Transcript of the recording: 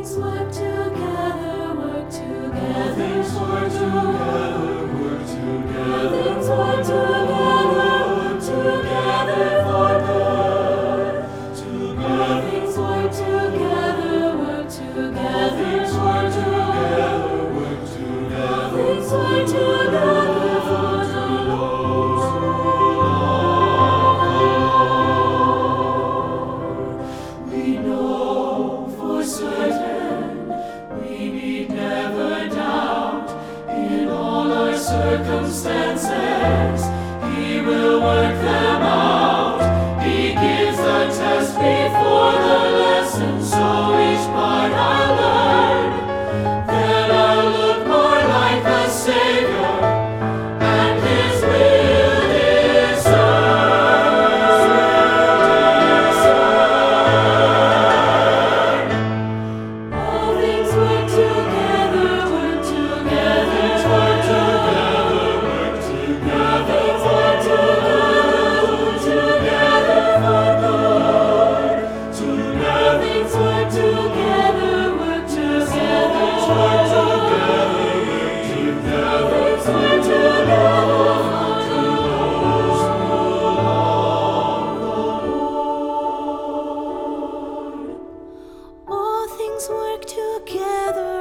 Circumstances, He will work them out. He gives the test before the lesson, so each part I learn. Then I'll look more like the Savior, and His will discern. All things work together, work together, work together. All things work together